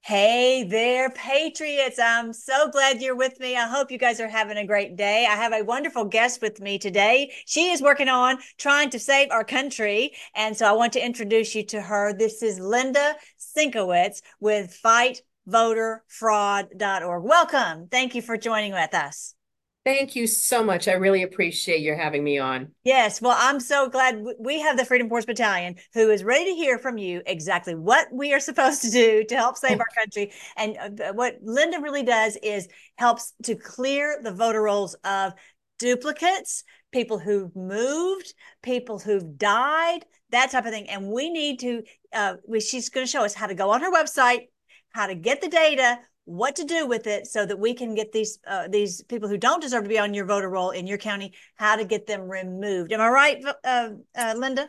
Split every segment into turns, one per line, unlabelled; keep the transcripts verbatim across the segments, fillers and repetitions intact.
Hey there, Patriots. I'm so glad you're with me. I hope you guys are having a great day. I have a wonderful guest with me today. She is working on trying to save our country. And so I want to introduce you to her. This is Linda Sinkowitz with fight voter fraud dot org. Welcome. Thank you for joining with us.
Thank you so much. I really appreciate your having me on.
Yes, well, I'm so glad we have the Freedom Force Battalion who is ready to hear from you exactly what we are supposed to do to help save our country. And uh, what Linda really does is helps to clear the voter rolls of duplicates, people who've moved, people who've died, that type of thing. And we need to, uh, she's going to show us how to go on her website, how to get the data, what to do with it so that we can get these uh, these people who don't deserve to be on your voter roll in your county, how to get them removed. Am I right, uh, uh, Linda?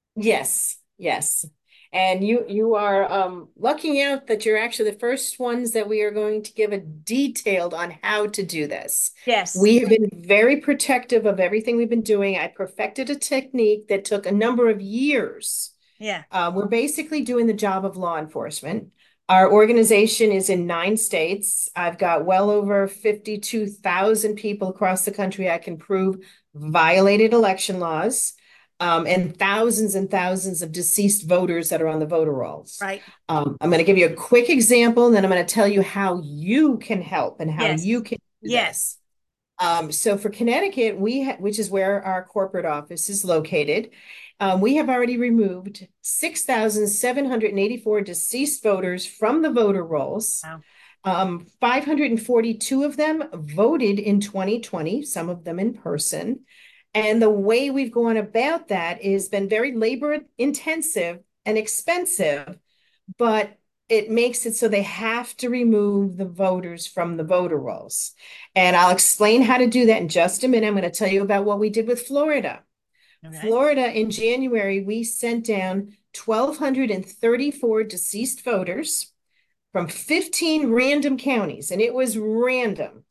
Yes, yes. And you you are um lucking out that you're actually the first ones that we are going to give a detailed on how to do this.
Yes.
We have been very protective of everything we've been doing. I perfected a technique that took a number of years.
Yeah.
Uh, we're basically doing the job of law enforcement. Our organization is in nine states. I've got well over fifty-two thousand people across the country I can prove violated election laws, um, and thousands and thousands of deceased voters that are on the voter rolls.
Right.
Um, I'm going to give you a quick example, and then I'm going to tell you how you can help and how you
Yes.
can do
Yes.
this. Um, so for Connecticut, we ha- which is where our corporate office is located, um, we have already removed six thousand seven hundred eighty-four deceased voters from the voter rolls.
Wow.
Um, five hundred forty-two of them voted in twenty twenty, some of them in person. And the way we've gone about that has been very labor intensive and expensive, but it makes it so they have to remove the voters from the voter rolls. And I'll explain how to do that in just a minute. I'm going to tell you about what we did with Florida.
Okay.
Florida, in January, we sent down one thousand two hundred thirty-four deceased voters from fifteen random counties, and it was random.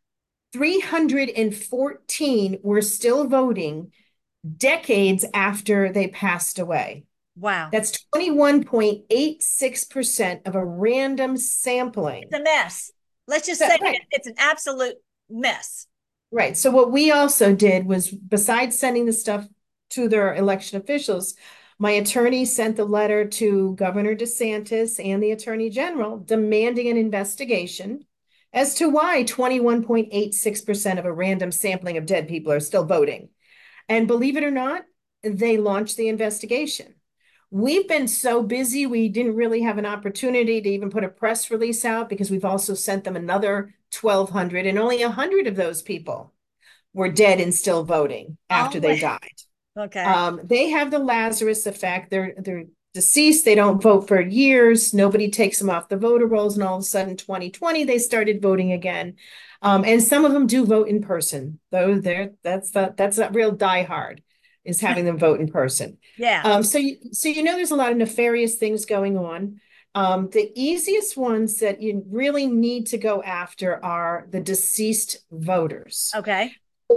three hundred fourteen were still voting decades after they passed away.
Wow.
That's twenty-one point eight six percent of a random
It's
sampling.
a mess. Let's just
So,
say
right,
it, it's an absolute mess.
right. So what we also did was, besides sending the stuff to their election officials, my attorney sent the letter to Governor DeSantis and the Attorney General demanding an investigation as to why twenty-one point eight six percent of a random sampling of dead people are still voting. And believe it or not, they launched the investigation. We've been so busy, we didn't really have an opportunity to even put a press release out because we've also sent them another twelve hundred, and only one hundred of those people were dead and still voting after
Oh,
they died.
okay.
Um, they have the Lazarus effect. They're they're deceased. They don't vote for years. Nobody takes them off the voter rolls, and all of a sudden, twenty twenty, they started voting again. Um, and some of them do vote in person, though. They're that's the, that's a real diehard is having them vote in person.
Yeah.
Um, so you, so you know, there's a lot of nefarious things going on. Um, the easiest ones that you really need to go after are the deceased voters.
Okay.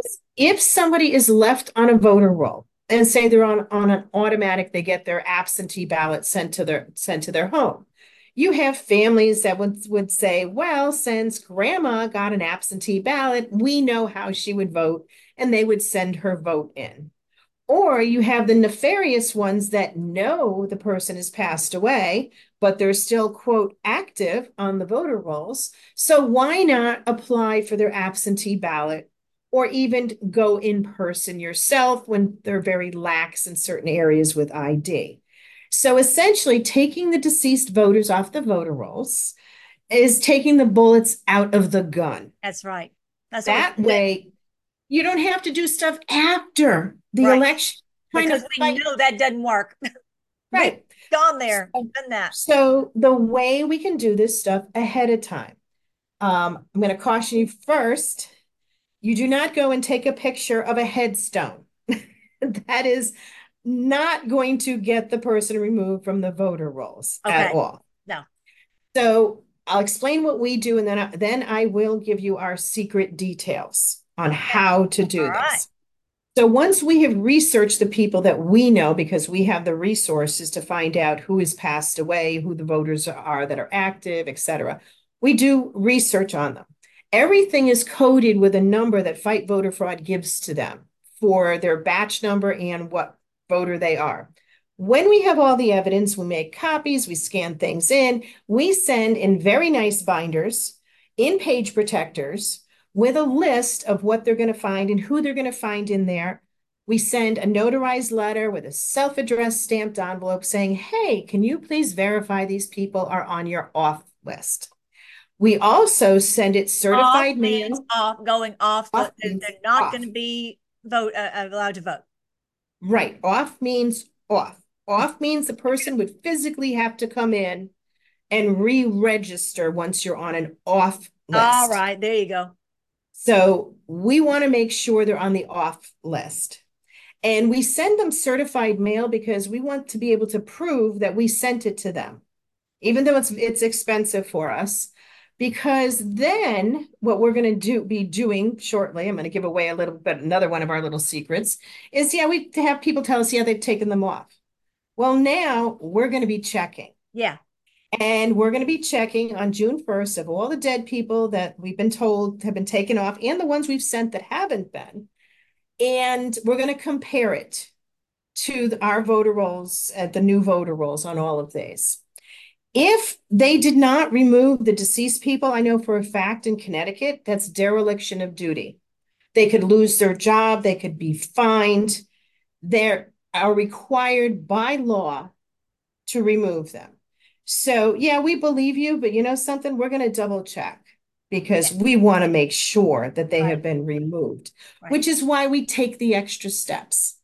If somebody is left on a voter roll and say they're on, on an automatic, they get their absentee ballot sent to their sent to their home. You have families that would, would say, well, since grandma got an absentee ballot, we know how she would vote, and they would send her vote in. Or you have the nefarious ones that know the person has passed away, but they're still, quote, active on the voter rolls. So why not apply for their absentee ballot or even go in person yourself when they're very lax in certain areas with I D? So essentially, taking the deceased voters off the voter rolls is taking the bullets out of the gun.
That's right. That's what we
That
should do.
way, you don't have to do stuff after the
Right.
election, trying
Because
to
we
fight.
know that doesn't work. We've
Right.
gone there,
So,
done that.
so the way we can do this stuff ahead of time, um, I'm going to caution you first, you do not go and take a picture of a headstone. That is not going to get the person removed from the voter rolls at
Okay.
all.
No.
So I'll explain what we do, and then I, then I will give you our secret details on
Okay.
how to
All
do
right.
this. So once we have researched the people that we know, because we have the resources to find out who has passed away, who the voters are that are active, et cetera, we do research on them. Everything is coded with a number that Fight Voter Fraud gives to them for their batch number and what voter they are. When we have all the evidence, we make copies, we scan things in, we send in very nice binders, in page protectors, with a list of what they're going to find and who they're going to find in there. We send a notarized letter with a self-addressed stamped envelope saying, hey, can you please verify these people are on your off list? We also send it
Off
certified
means
mail.
off, going off. The,
Off
they're
means
not going
off.
to be vote uh, allowed to vote.
Right. Off means off. Off means the person would physically have to come in and re-register once you're on an off
All
list.
right, there you go.
So we want to make sure they're on the off list. And we send them certified mail because we want to be able to prove that we sent it to them, even though it's it's expensive for us. Because then what we're going to do be doing shortly, I'm going to give away a little bit, another one of our little secrets, is yeah, we have people tell us, yeah, they've taken them off. Well, now we're going to be checking.
Yeah.
And we're going to be checking on June first of all the dead people that we've been told have been taken off and the ones we've sent that haven't been. And we're going to compare it to the, our voter rolls at the new voter rolls on all of these. If they did not remove the deceased people, I know for a fact in Connecticut, that's dereliction of duty. They could lose their job, they could be fined. They are required by law to remove them. So, yeah, we believe you, but you know something? We're going to double check because we want to make sure that they
Right.
have been removed,
Right.
which is why we take the extra steps.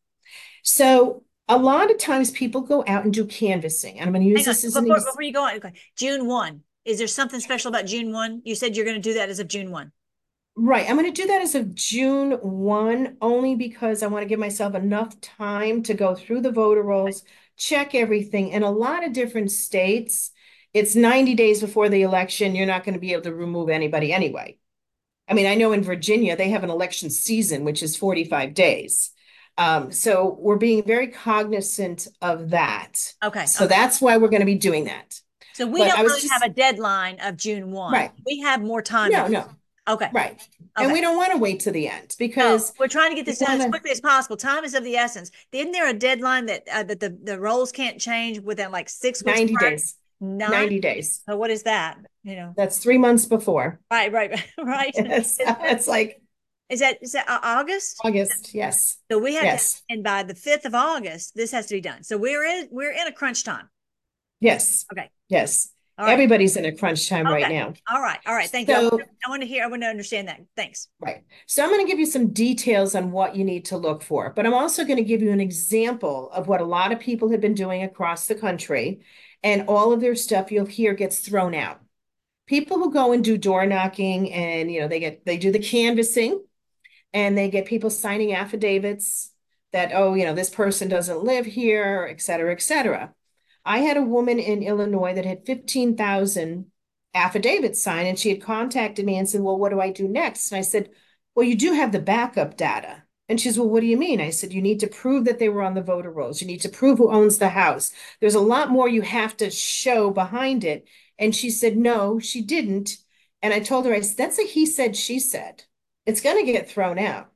So, a lot of times people go out and do canvassing. And I'm going to use
Hang on,
this as
before,
an
before you go on, okay. June first. Is there something special about June first? You said you're going to do that as of June first.
Right. I'm going to do that as of June first, only because I want to give myself enough time to go through the voter rolls, check everything. In a lot of different states, it's ninety days before the election. You're not going to be able to remove anybody anyway. I mean, I know in Virginia, they have an election season, which is forty-five days. Um, so we're being very cognizant of that.
Okay.
So
Okay.
that's why we're going to be doing that.
So we
But
don't
I was
really have
just,
a deadline of June first.
right.
We have more time to
No,
do.
no.
Okay.
Right. And
Okay.
we don't want to wait to the end
No,
because
we're trying to get
we
this done as
wanna,
quickly as possible. Time is of the essence. Isn't there a deadline that uh, that the, the roles can't change within like six weeks
ninety
prior?
days.
Nine.
ninety days.
So what is that? You know.
That's three months before.
Right. Right. Right.
It's,
Is,
it's like
is that is that uh, August?
August. Yes.
So we have to,
Yes.
and by the fifth of August, this has to be done. So we're in we're in a crunch time.
Yes.
Okay.
Yes.
All right.
Everybody's in a crunch time right
Okay.
now.
All right. All right. Thank you. I
So,
want, to, I want to hear, I want to understand that. Thanks.
right. So I'm going to give you some details on what you need to look for, but I'm also going to give you an example of what a lot of people have been doing across the country, and all of their stuff you'll hear gets thrown out. People who go and do door knocking and, you know, they get, they do the canvassing and they get people signing affidavits that, oh, you know, this person doesn't live here, et cetera, et cetera. I had a woman in Illinois that had fifteen thousand affidavits signed, and she had contacted me and said, well, what do I do next? And I said, well, you do have the backup data. And she's, well, what do you mean? I said, you need to prove that they were on the voter rolls. You need to prove who owns the house. There's a lot more you have to show behind it. And she said, no, she didn't. And I told her, I said, that's a he said, she said. It's going to get thrown out.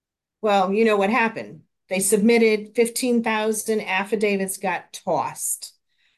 Well, you know what happened? They submitted fifteen thousand affidavits, got tossed,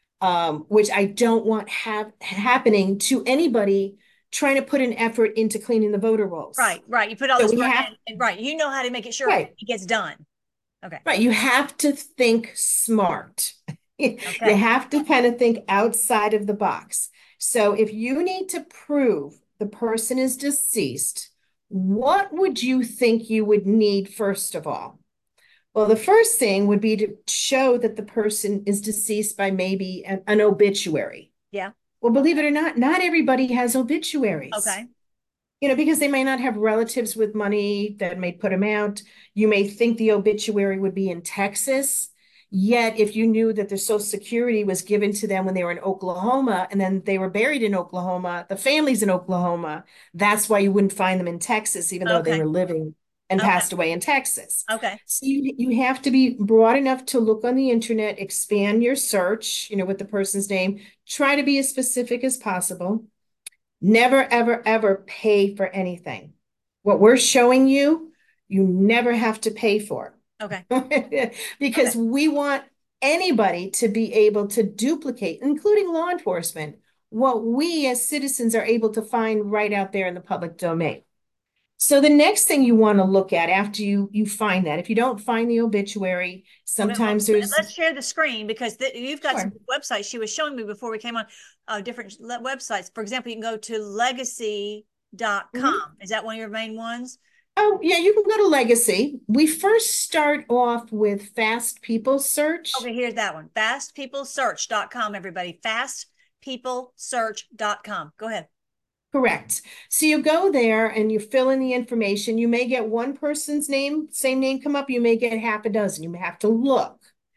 um, which I don't want have happening to anybody trying to put an effort into cleaning the voter rolls.
Right, right. You put all
So
this
we
work
have,
in, and right. You know how to make it sure
right,
it gets done. Okay.
right. You have to think smart. You
Okay.
have to kind of think outside of the box. So if you need to prove the person is deceased, what would you think you would need first of all? Well, the first thing would be to show that the person is deceased by maybe an, an obituary.
Yeah.
Well, believe it or not, not everybody has obituaries.
Okay.
You know, because they may not have relatives with money that may put them out. You may think the obituary would be in Texas. Yet, if you knew that their Social Security was given to them when they were in Oklahoma and then they were buried in Oklahoma, the family's in Oklahoma, that's why you wouldn't find them in Texas, even though they
Okay.
were living and
Okay.
passed away in Texas.
Okay.
So you, you have to be broad enough to look on the internet, expand your search, you know, with the person's name, try to be as specific as possible. Never, ever, ever pay for anything. What we're showing you, you never have to pay for.
Okay.
Because
Okay.
we want anybody to be able to duplicate, including law enforcement, what we as citizens are able to find right out there in the public domain. So the next thing you want to look at after you you find that, if you don't find the obituary,
Okay, well,
sometimes there's
let's share the screen because the, you've got some
sure.
websites she was showing me before we came on, uh, different websites. For example, you can go to legacy dot com.
Mhm.
Is that one of your main ones?
Oh, yeah, you can go to Legacy. We first start off with Fast People Search.
Okay, here's that one. fast people search dot com, everybody. fast people search dot com. Go ahead.
Correct. So you go there and you fill in the information. You may get one person's name, same name come up. You may get half a dozen. You may have to look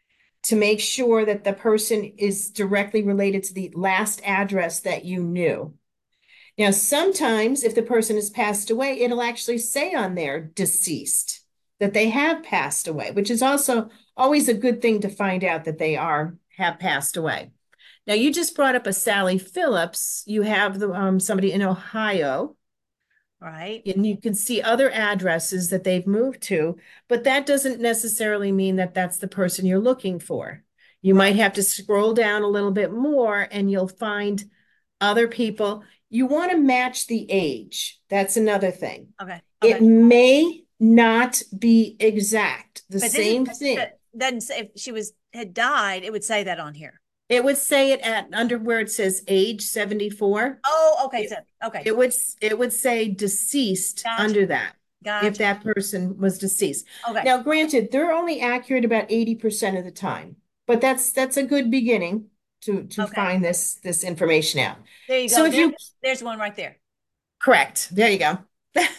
to make sure that the person is directly related to the last address that you knew. Now, sometimes if the person has passed away, it'll actually say on there deceased, that they have passed away, which is also always a good thing to find out that they are have passed away. Now, you just brought up a Sally Phillips. You have the um, somebody in Ohio,
Right.
and you can see other addresses that they've moved to, but that doesn't necessarily mean that that's the person you're looking for. You
Right.
might have to scroll down a little bit more and you'll find other people. You want to match the age. That's another thing.
Okay.
It
Okay.
may not be exact. The
But this is,
same thing.
doesn't say if she was had died, it would say that on here.
It would say it at under where it says age seventy-four.
Oh, okay.
It,
So okay.
it would it would say deceased
Gotcha.
under that if
Gotcha.
that person was deceased.
Okay.
Now, granted, they're only accurate about eighty percent of the time, but that's that's a good beginning to to
Okay.
find this this information out.
There you
So
go.
if
There,
you
there's one right there.
correct, there you go.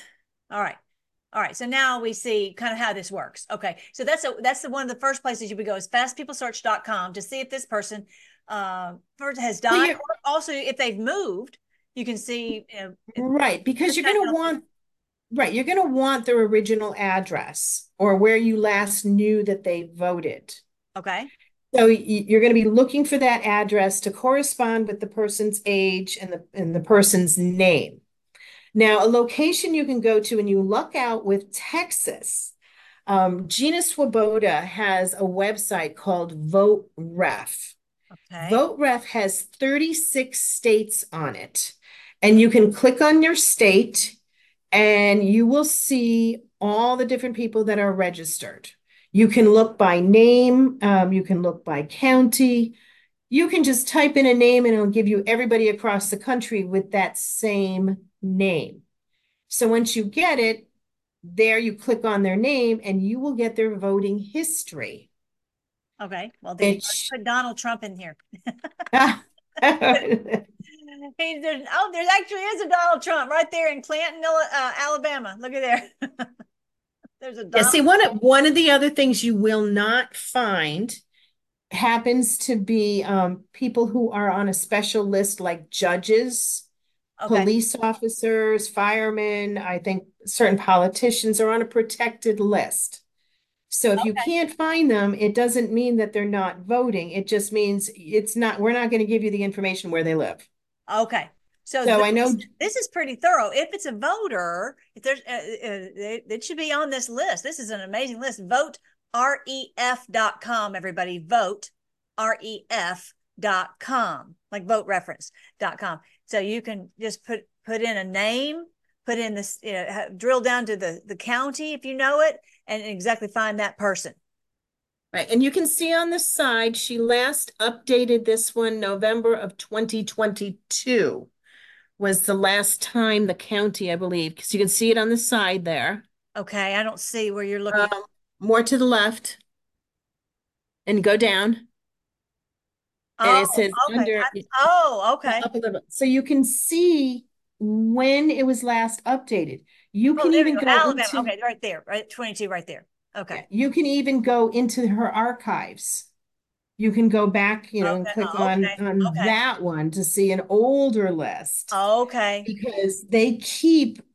All right. All right. So now we see kind of how this works. Okay. So that's a that's the one of the first places you would go is fast people search dot com to see if this person uh first has
Well,
died,
you're
or also if they've moved, you can see, you know,
right, because
this
you're
guy
going to
tells you-
want right, you're going to want their original address or where you last knew that they voted.
okay.
So you're going to be looking for that address to correspond with the person's age and the and the person's name. Now, a location you can go to and you luck out with Texas. Um, Gina Swoboda has a website called VoteRef.
Okay.
VoteRef has thirty-six states on it. And you can click on your state and you will see all the different people that are registered. You can look by name, um, you can look by county. You can just type in a name and it'll give you everybody across the country with that same name. So once you get it, there you click on their name and you will get their voting history.
Okay. Well, there you go.
Which,
Put Donald Trump in here.
ah,
Hey, there's, oh, there actually is a Donald Trump right there in Clanton, uh, Alabama. Look at there. There's a
yeah,
Donald.
see, one of, one of the other things you will not find happens to be um, people who are on a special list like judges,
Okay.
police officers, firemen. I think certain politicians are on a protected list. So if you
Okay.
can't find them, it doesn't mean that they're not voting. It just means it's not, we're not going to give you the information where they live.
Okay. So,
So
this,
I know
this is pretty thorough. If it's a voter, if there's, uh, uh, it should be on this list. This is an amazing list. Vote ref dot com, everybody. Vote ref dot com, like vote reference dot com. So you can just put put in a name, put in this, you know, drill down to the the county if you know it, and exactly find that person.
right. And you can see on the side, she last updated this one November of twenty twenty-two was the last time the county, I believe, because you can see it on the side there.
Okay, I don't see where you're looking.
Um, more to the left and go down. And
Oh,
it says
okay.
under
I, oh, okay.
up a little. So you can see when it was last updated. You
Oh,
can
there we
even
go.
go
Alabama.
into,
Okay, right there, right, twenty-two, right there. Okay.
yeah, you can even go into her archives. You can go back, you know, and
Okay.
click
Oh,
on
okay.
on
Okay.
that one to see an older list
Okay.
because they keep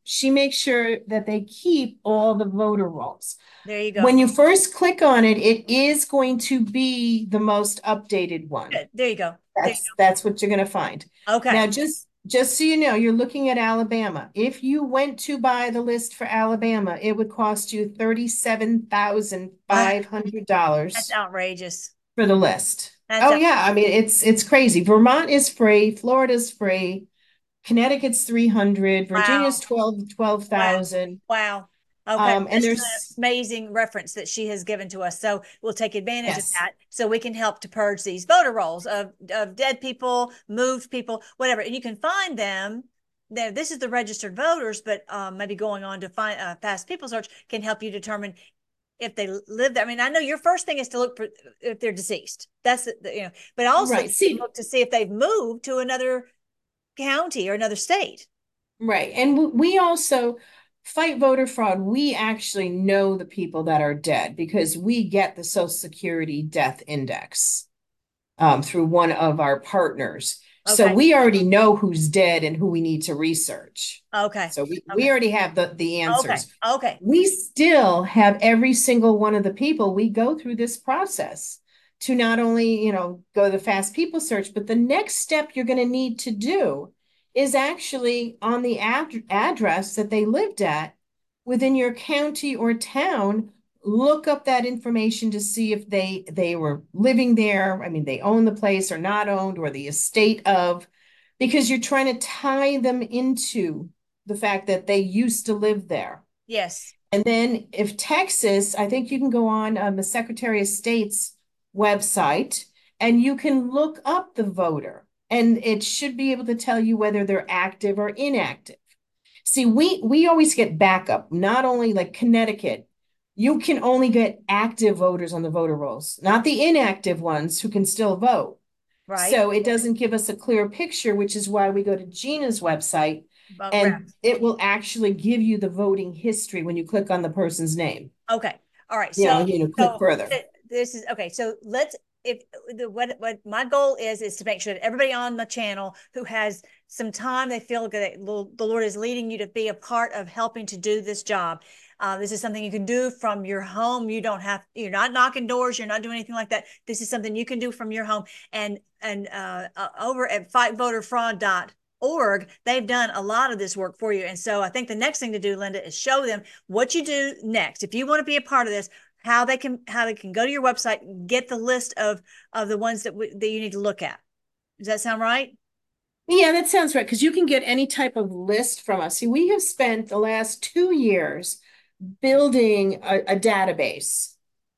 she makes sure that they keep all the voter rolls.
There you go.
When you first click on it, it is going to be the most updated one.
Good. There you go. There
That's that's what you're going to find.
you go. Okay.
Now, just just so you know, you're looking at Alabama. If you went to buy the list for Alabama, it would cost you thirty-seven thousand
Wow.
five hundred
That's
dollars
outrageous.
for the list.
That's
Oh
out-
yeah, I mean it's it's crazy. Vermont is free, Florida's free, Connecticut's three hundred, Virginia's
wow.
twelve twelve
Wow.
thousand.
Wow. Okay.
Um, and
This is an
there's
amazing reference that she has given to us. So we'll take advantage of
yes,
that so we can help to purge these voter rolls of, of dead people, moved people, whatever. And you can find them there. This is the registered voters, but um, maybe going on to find uh, fast people search can help you determine if they live there. I mean, I know your first thing is to look for if they're deceased. That's the, you know, but also
right.
you can
See,
look to see if they've moved to another county or another state.
right. And we also fight voter fraud. We actually know the people that are dead because we get the Social Security death index um, through one of our partners. So
Okay.
we already know who's dead and who we need to research.
Okay.
So we, we
Okay.
already have the, the
Okay.
answers.
Okay.
We still have every single one of the people. We go through this process to not only, you know, go the fast people search, but the next step you're going to need to do is actually on the ad- address that they lived at within your county or town, look up that information to see if they they were living there. I mean, they own the place or not owned, or the estate of, because you're trying to tie them into the fact that they used to live there.
Yes.
And then if Texas, I think you can go on um, the Secretary of State's website and you can look up the voter, and it should be able to tell you whether they're active or inactive. See, we we always get backup, not only like Connecticut. You can only get active voters on the voter rolls, not the inactive ones who can still vote.
Right.
So it doesn't give us a clear picture, which is why we go to Gina's website,
But
and it will actually give you the voting history when you click on the person's name.
okay. All right.
You know,
So
you know, click
so
further.
this is okay. So let's if the what what my goal is is to make sure that everybody on the channel who has some time, they feel that the Lord is leading you to be a part of helping to do this job. Uh, this is something you can do from your home. You don't have, you're not knocking doors. You're not doing anything like that. This is something you can do from your home. And and uh, uh, over at fight voter fraud dot org, they've done a lot of this work for you. And so I think the next thing to do, Linda, is show them what you do next. If you want to be a part of this, how they can how they can go to your website and get the list of of the ones that we, that you need to look at. Does that sound right?
Yeah, that sounds right. Because you can get any type of list from us. See, we have spent the last two years building a, a database,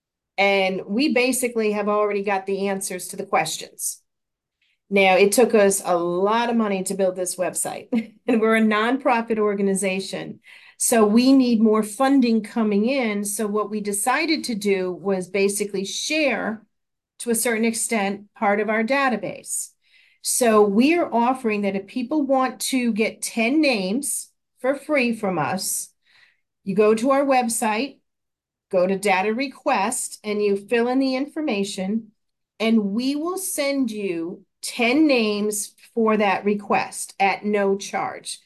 and we basically have already got the answers to the questions. Now, it took us a lot of money to build this website, and we're a nonprofit organization. So we need more funding coming in. So what we decided to do was basically share, to a certain extent, part of our database. So we are offering that if people want to get ten names for free from us, you go to our website, go to data request, and you fill in the information, and we will send you ten names for that request at no charge.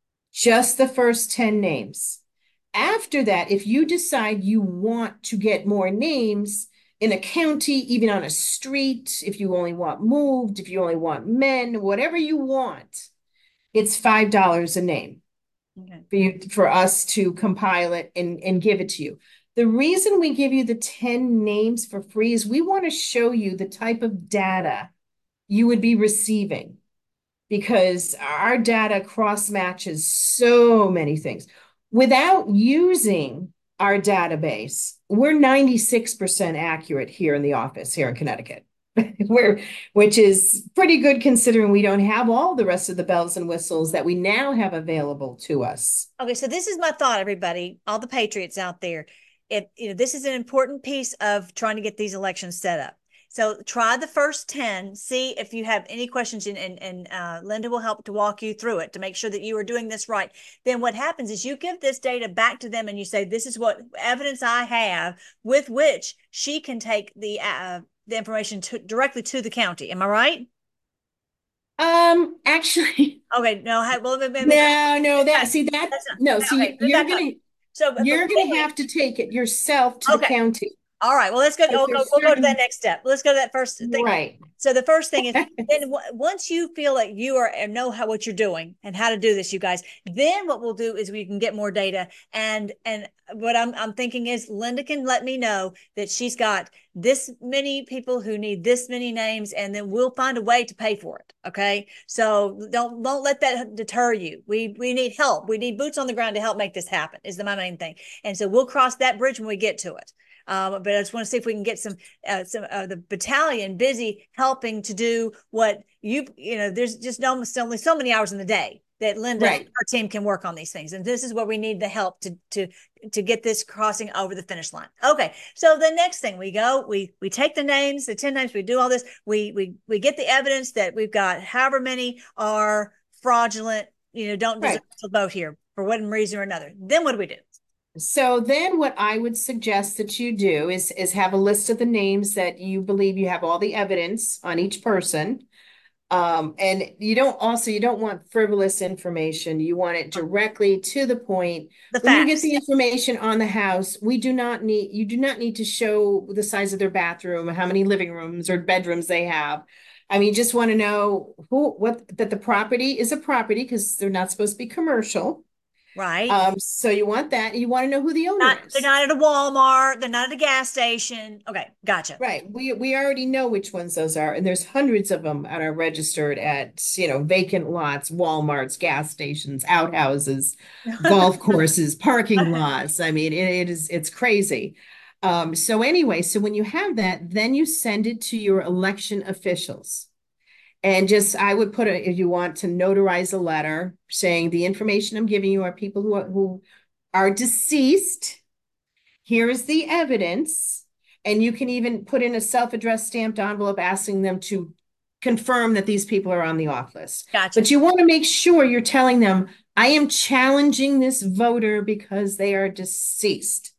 Just the first ten names. After that, if you decide you want to get more names in a county, even on a street, if you only want moved, if you only want men, whatever you want, it's five dollars a name. Okay. For you, for us to compile it and, and give it to you. The reason we give you the ten names for free is we want to show you the type of data you would be receiving, because our data cross matches so many things. Without using our database, we're ninety-six percent accurate here in the office here in Connecticut. We're, which is pretty good considering we don't have all the rest of the bells and whistles that we now have available to us.
Okay, so this is my thought, everybody, all the patriots out there. If you know, this is an important piece of trying to get these elections set up. So try the first ten, see if you have any questions, and, and, and uh, Linda will help to walk you through it to make sure that you are doing this right. Then what happens is you give this data back to them and you say, this is what evidence I have with which she can take the uh, the information to, directly to the county. Am I right?
Um, actually,
Okay, no, ha- well, let me, let me
no, no, that,
back.
see that,
That's not,
no,
okay,
see,
let me
you're
back up.
gonna,
So, but, but
you're
wait,
gonna
wait.
have to take it yourself to the
Okay.
county.
All right. Well, let's go.
Because
We'll go,
there's
we'll go to that
certain,
next step. Let's go to that first thing.
right.
So the first thing is then w- once you feel like you are and know how what you're doing and how to do this, you guys, then what we'll do is we can get more data. And and what I'm I'm thinking is Linda can let me know that she's got this many people who need this many names, and then we'll find a way to pay for it. Okay. So don't don't let that deter you. We we need help. We need boots on the ground to help make this happen, is the my main thing. And so we'll cross that bridge when we get to it. Um, but I just want to see if we can get some, uh, some uh, the battalion busy helping to do what you, you know, there's just almost only so many hours in the day that Linda and
Right.
our team can work on these things. And this is where we need the help to, to, to get this crossing over the finish line. Okay. So the next thing we go, we, we take the names, the ten names, we do all this. We, we, we get the evidence that we've got however many are fraudulent, you know, don't deserve
Right.
to vote here for one reason or another. Then what do we do?
So then what I would suggest that you do is is have a list of the names that you believe you have all the evidence on each person. Um, and you don't also you don't want frivolous information. You want it directly to the point.
The
When you get
facts.
the information on the house, we do not need you do not need to show the size of their bathroom, how many living rooms or bedrooms they have. I mean, you just want to know who what that the property is a property because they're not supposed to be commercial.
Right.
Um, so you want that. You want to know who the owner
Not they're
is.
not at a Walmart. They're not at a gas station. Okay, gotcha.
Right. We we already know which ones those are, and there's hundreds of them that are registered at, you know, vacant lots, Walmarts, gas stations, outhouses, golf courses, parking lots. I mean, it, it is it's crazy. Um, so anyway, so when you have that, then you send it to your election officials. And just I would put it if you want to notarize a letter saying the information I'm giving you are people who are, who are deceased. Here is the evidence. And you can even put in a self-addressed stamped envelope asking them to confirm that these people are on the off list.
Gotcha.
But you want to make sure you're telling them, I am challenging this voter because they are deceased.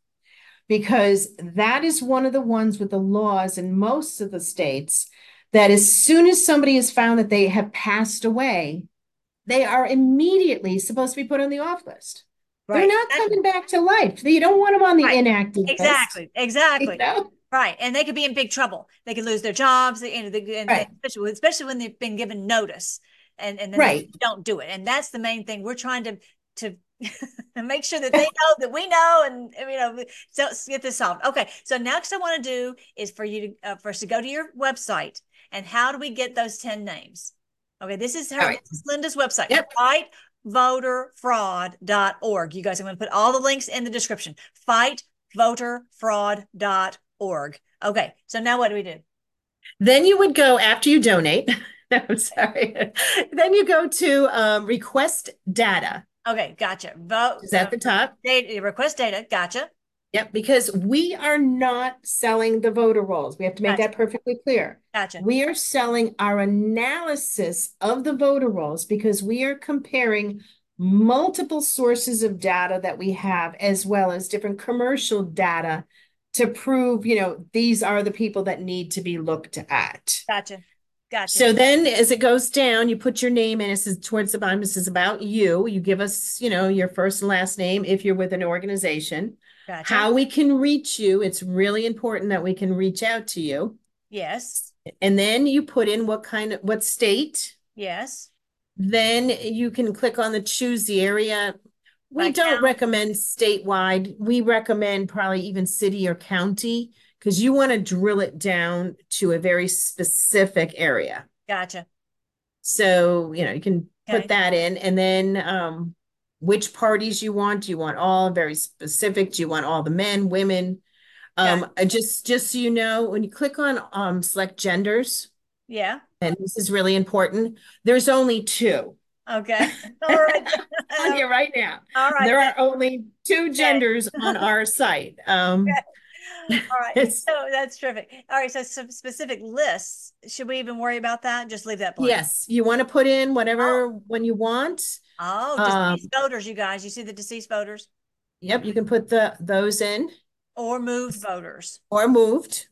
Because that is one of the ones with the laws in most of the states that as soon as somebody is found that they have passed away, they are immediately supposed to be put on the off list. They're
Right.
not
Exactly.
coming back to life. You don't want them on the
Right.
inactive list.
Exactly.
You
Exactly.
know?
Right. And they could be in big trouble. They could lose their jobs, and, the, and they,
Right.
especially, especially when they've been given notice, and, and then they
Right.
don't do it. And that's the main thing. We're trying to to make sure that they know that we know, and you know, so get this solved. Okay. So next I want to do is for you to uh, for us to go to your website. And how do we get those ten names? Okay, this is
All
her,
right.
this is Linda's website,
Yep.
fight voter fraud dot org. You guys, I'm going to put all the links in the description. fight voter fraud dot org. Okay, so now what do we do?
Then you would go after you donate. I'm sorry. Then you go to um, request data.
Okay, gotcha. Vote
Is
uh,
at the top.
data, request data. Gotcha.
Yep, because we are not selling the voter rolls. We have to make
Gotcha.
that perfectly clear.
Gotcha.
We are selling our analysis of the voter rolls because we are comparing multiple sources of data that we have, as well as different commercial data to prove, you know, these are the people that need to be looked at.
Gotcha. Gotcha.
So then as it goes down, you put your name in. It says towards the bottom, this is about you. You give us, you know, your first and last name if you're with an organization.
Gotcha.
How we can reach you. It's really important that we can reach out to you.
Yes.
And then you put in what kind of what state.
Yes.
Then you can click on the choose the area. We
By
don't
count.
recommend statewide. We recommend probably even city or county because you want to drill it down to a very specific area.
Gotcha.
So, you know, you can put
Okay.
that in and then um, which parties you want. Do you want all very specific? Do you want all the men, women?
Gotcha.
Um, I just just so you know, when you click on um select genders,
Yeah.
and this is really important, there's only two.
Okay. All right.
On here right now.
All right.
There
Then.
are only two
Okay.
genders on our site. Um,
All right.
it's
So that's terrific. All right. So some specific lists. Should we even worry about that? Just leave that blank.
yes, you want to put in
Oh,
whatever when you want.
oh,
Um,
deceased voters, you guys. You see the deceased voters
yep, you can put the those in
or moved voters.
or moved.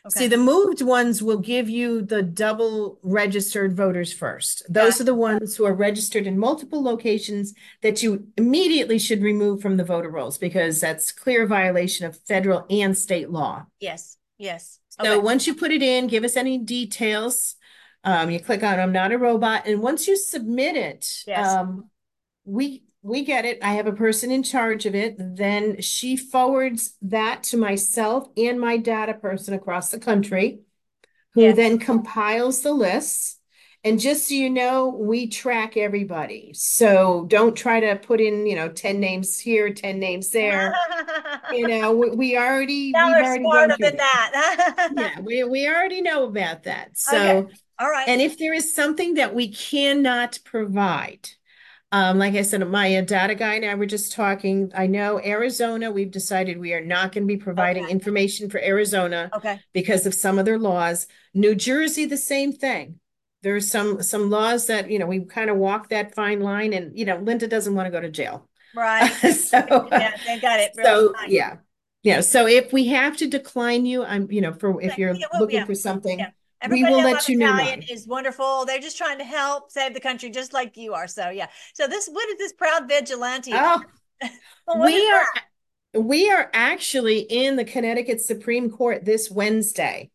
See,
Okay.
the moved ones will give you the double registered voters first.
Got
Those are the ones who are registered in multiple locations that you immediately should remove from the voter rolls because that's clear violation of federal and state law.
Yes. Yes.
So
Okay.
once you put it in, give us any details. Um, you click on I'm not a robot. And once you submit it,
Yes.
um, we we get it. I have a person in charge of it. Then she forwards that to myself and my data person across the country, who
Yes.
then compiles the lists. And just so you know, we track everybody. So don't try to put in, you know, ten names here, ten names there. You know, we, we already,
Y'all
we've
are
already gone
smarter
through
than
that.
that.
Yeah, we, we already know about that.
Okay.
So,
All right.
and if there is something that we cannot provide, um, like I said, my uh, data guy and I were just talking. I know Arizona, we've decided we are not going to be providing
Okay.
information for Arizona
Okay.
because of some of their laws. New Jersey, the same thing. There's some some laws that, you know, we kind of walk that fine line and, you know, Linda doesn't want to go to jail.
Right.
So,
Yeah, they got it real
so
nice.
yeah. Yeah. So if we have to decline you, I'm, you know, for if
Okay.
you're
Yeah, well,
looking
yeah,
for something,
yeah.
we
Everybody
will
on my
let you know
battalion
why.
is wonderful. They're just trying to help save the country, just like you are. So yeah. So this, what is this proud vigilante?
Oh,
Well, what is
we are
that?
we are actually in the Connecticut Supreme Court this Wednesday.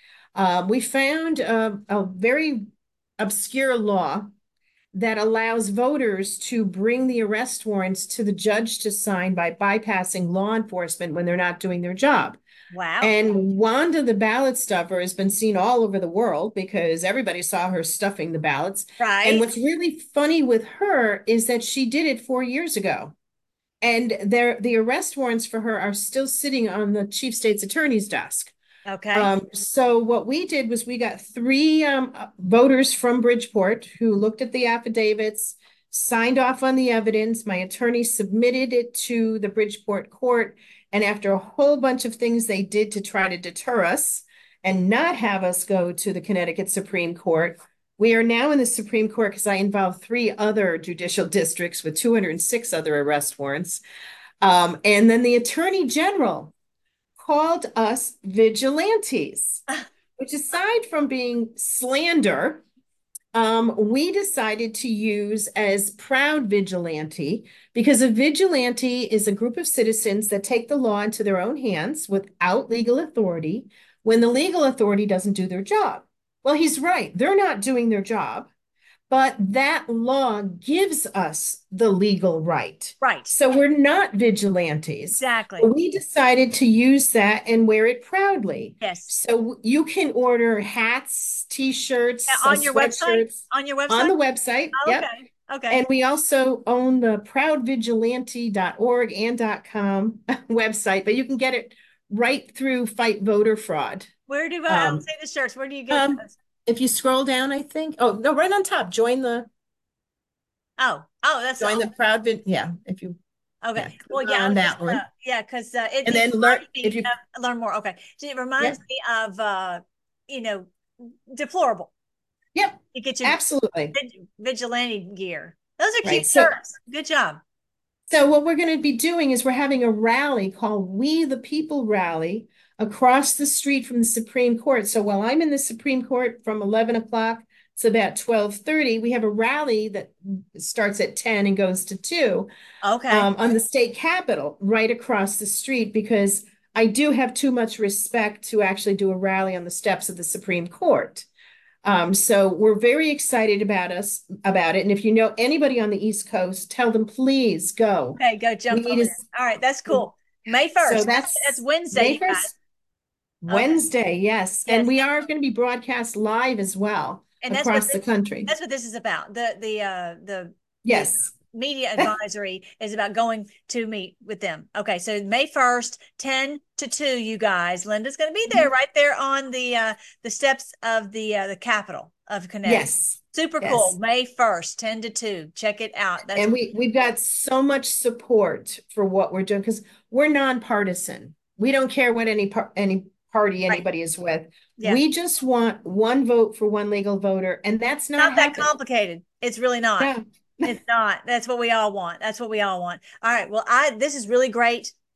Uh, we found a, a very obscure law that allows voters to bring the arrest warrants to the judge to sign by bypassing law enforcement when they're not doing their job.
Wow.
And Wanda, the ballot stuffer, has been seen all over the world because everybody saw her stuffing the ballots. And
Right.
what's really funny with her is that she did it four years ago. And there, the arrest warrants for her are still sitting on the chief state's attorney's desk.
Okay.
Um, so what we did was we got three um, voters from Bridgeport who looked at the affidavits, signed off on the evidence. My attorney submitted it to the Bridgeport court. And after a whole bunch of things they did to try to deter us and not have us go to the Connecticut Supreme Court, we are now in the Supreme Court because I involve three other judicial districts with two hundred six other arrest warrants. Um, and then the Attorney General called us vigilantes, which aside from being slander, um, we decided to use as proud vigilante because a vigilante is a group of citizens that take the law into their own hands without legal authority when the legal authority doesn't do their job. Well, he's right. They're not doing their job, but that law gives us the legal right.
Right.
So we're not vigilantes.
Exactly.
But we decided to use that and wear it proudly.
Yes.
So you can order hats,
Yeah,
t-shirts, uh,
on your website?
sweatshirts
On your
on
website?
the website.
Oh,
Yep.
okay. Okay.
And we also own the proud vigilante dot org and .com website, but you can get it right through Fight Voter Fraud.
Where do I, I don't
Um,
see the shirts. Where do you get
um,
those?
if you scroll down, I think. Oh, no, right on top. Join the
Oh, oh, that's
join the proud vid. Yeah, if you
okay.
yeah,
Well,
click
yeah, I
on
was just
that
uh,
one.
yeah, because uh, it,
And
it
then learn
reminds
if
me
you
of learn more. Okay, so it
yep,
reminds me of uh, you know, deplorable.
yep,
You get your
absolutely.
vig- vigilante gear. Those are
Right.
cute
So
shirts. Good job.
so what we're going to be doing is we're having a rally called We the People Rally across the street from the Supreme Court. So while I'm in the Supreme Court from eleven o'clock to about twelve thirty, we have a rally that starts at ten and goes to two
Okay.
um, on the state capitol right across the street because I do have too much respect to actually do a rally on the steps of the Supreme Court. Um, so we're very excited about us about it. And if you know anybody on the East Coast, tell them please go.
Okay, go
We
jump over
need
there. All right, that's
to.
cool. May
So
first. That's that's
that's
Wednesday,
May
you guys.
first,
Okay.
Wednesday, yes. And
Yes.
we are going to be broadcast live as well
And that's what
across the
this
country.
that's what this is about. The the uh the the
Yes.
media advisory is about going to meet with them. Okay, so May first, ten to two, you guys. Linda's going to be there right there on the uh the steps of the uh the Capitol of Connecticut.
Yes.
Super cool.
Yes.
May first, ten to two. Check it out. That's
And we we've got so much support for what we're doing because we're nonpartisan. We don't care what any par any party
right.
anybody is with.
Yeah.
We just want one vote for one legal voter, and that's not,
Not that
happening.
complicated. It's really not.
Yeah.
It's not. That's what we all want. That's what we all want. All right. Well, I this is really great.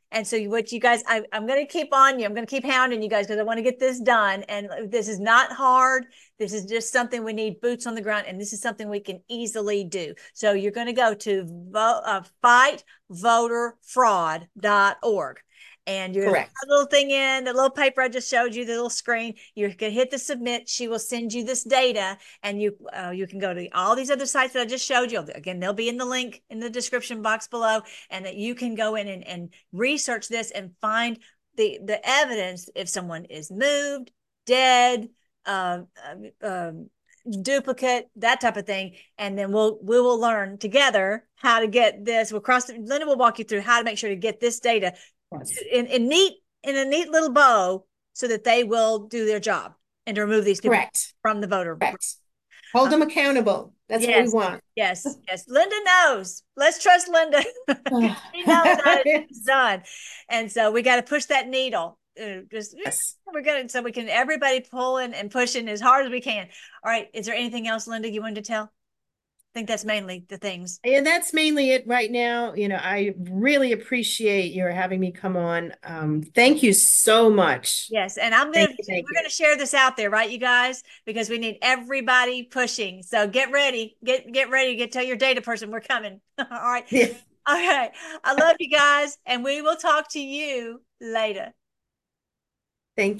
And so what you guys, I, I'm going to keep on you. I'm going to keep hounding you guys because I want to get this done. And this is not hard. This is just something we need boots on the ground. And this is something we can easily do. So you're going to go to vo- uh, fight voter fraud dot org. And you're going to put
Correct.
a little thing in, the little paper I just showed you, the little screen. You're going to hit the submit. She will send you this data, and you uh, you can go to all these other sites that I just showed you. Again, they'll be in the link in the description box below, and that you can go in and, and research this and find the the evidence if someone is moved, dead, uh, um, duplicate, that type of thing. And then we'll we will learn together how to get this. We'll cross. Linda will walk you through how to make sure to get this data
Yes.
in, in neat in a neat little bow so that they will do their job and to remove these people
Correct.
from the voter.
Correct. Hold
Uh,
them accountable. That's what we
yes,
want.
yes, yes. Linda knows. Let's trust Linda. She knows how it's
Yes.
done, and so we got to push that needle. Uh, just we're gonna so we can everybody pulling and pushing as hard as we can. All right. Is there anything else, Linda, you wanted to tell? I think that's mainly the things.
And that's mainly it right now. You know, I really appreciate your having me come on. Um, thank you so much.
Yes, and I'm gonna
Thank you. Thank
we're
you.
gonna share this out there, right, you guys? Because we need everybody pushing. So get ready, get get ready, get tell your data person we're coming. All right.
Yeah.
Okay. I love you guys, and we will talk to you later.